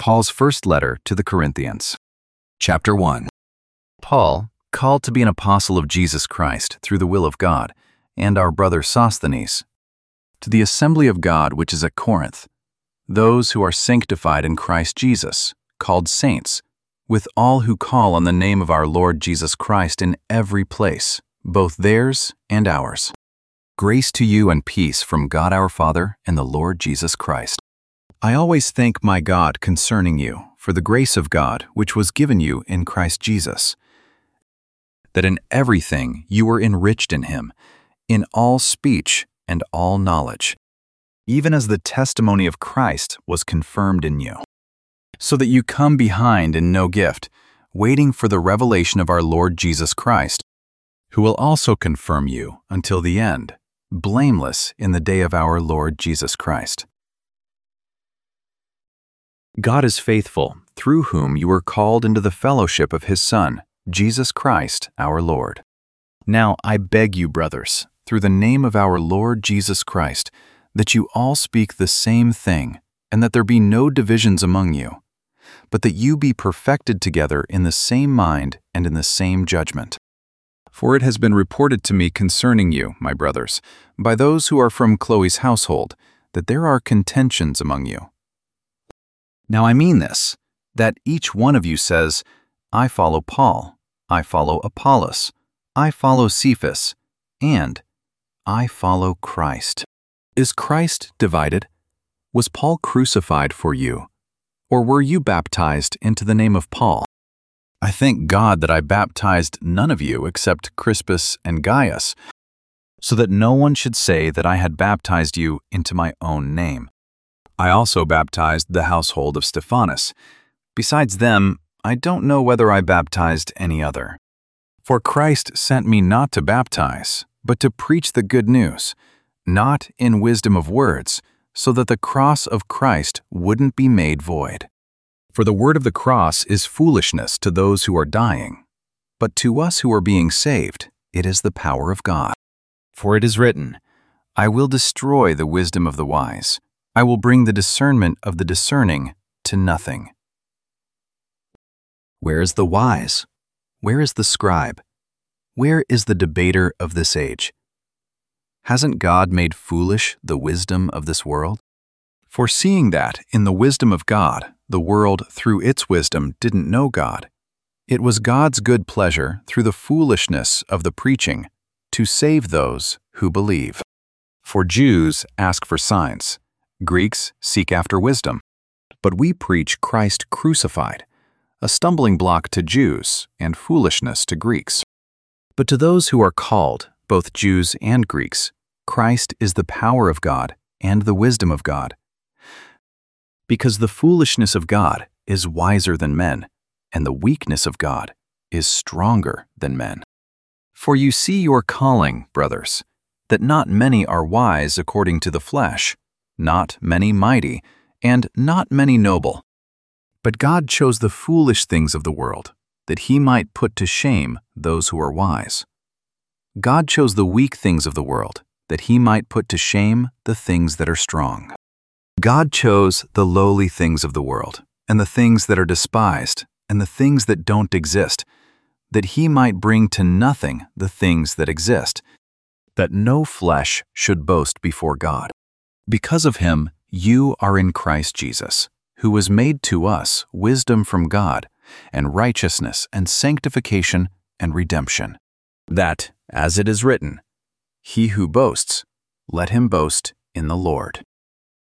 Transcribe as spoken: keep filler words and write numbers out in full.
Paul's first letter to the Corinthians. Chapter one. Paul, called to be an apostle of Jesus Christ through the will of God, and our brother Sosthenes, to the assembly of God which is at Corinth, those who are sanctified in Christ Jesus, called saints, with all who call on the name of our Lord Jesus Christ in every place, both theirs and ours. Grace to you and peace from God our Father and the Lord Jesus Christ. I always thank my God concerning you for the grace of God which was given you in Christ Jesus, that in everything you were enriched in him, in all speech and all knowledge, even as the testimony of Christ was confirmed in you, so that you come behind in no gift, waiting for the revelation of our Lord Jesus Christ, who will also confirm you until the end, blameless in the day of our Lord Jesus Christ. God is faithful, through whom you were called into the fellowship of his Son, Jesus Christ, our Lord. Now I beg you, brothers, through the name of our Lord Jesus Christ, that you all speak the same thing, and that there be no divisions among you, but that you be perfected together in the same mind and in the same judgment. For it has been reported to me concerning you, my brothers, by those who are from Chloe's household, that there are contentions among you. Now I mean this, that each one of you says, I follow Paul, I follow Apollos, I follow Cephas, and I follow Christ. Is Christ divided? Was Paul crucified for you? Or were you baptized into the name of Paul? I thank God that I baptized none of you except Crispus and Gaius, so that no one should say that I had baptized you into my own name. I also baptized the household of Stephanas. Besides them, I don't know whether I baptized any other. For Christ sent me not to baptize, but to preach the good news, not in wisdom of words, so that the cross of Christ wouldn't be made void. For the word of the cross is foolishness to those who are dying, but to us who are being saved, it is the power of God. For it is written, I will destroy the wisdom of the wise. I will bring the discernment of the discerning to nothing. Where is the wise? Where is the scribe? Where is the debater of this age? Hasn't God made foolish the wisdom of this world? Foreseeing that, in the wisdom of God, the world through its wisdom didn't know God, it was God's good pleasure, through the foolishness of the preaching, to save those who believe. For Jews ask for signs, Greeks seek after wisdom, but we preach Christ crucified, a stumbling block to Jews and foolishness to Greeks. But to those who are called, both Jews and Greeks, Christ is the power of God and the wisdom of God. Because the foolishness of God is wiser than men, and the weakness of God is stronger than men. For you see your calling, brothers, that not many are wise according to the flesh, not many mighty, and not many noble. But God chose the foolish things of the world, that he might put to shame those who are wise. God chose the weak things of the world, that he might put to shame the things that are strong. God chose the lowly things of the world, and the things that are despised, and the things that don't exist, that he might bring to nothing the things that exist, that no flesh should boast before God. Because of him, you are in Christ Jesus, who was made to us wisdom from God, and righteousness and sanctification and redemption. That, as it is written, he who boasts, let him boast in the Lord.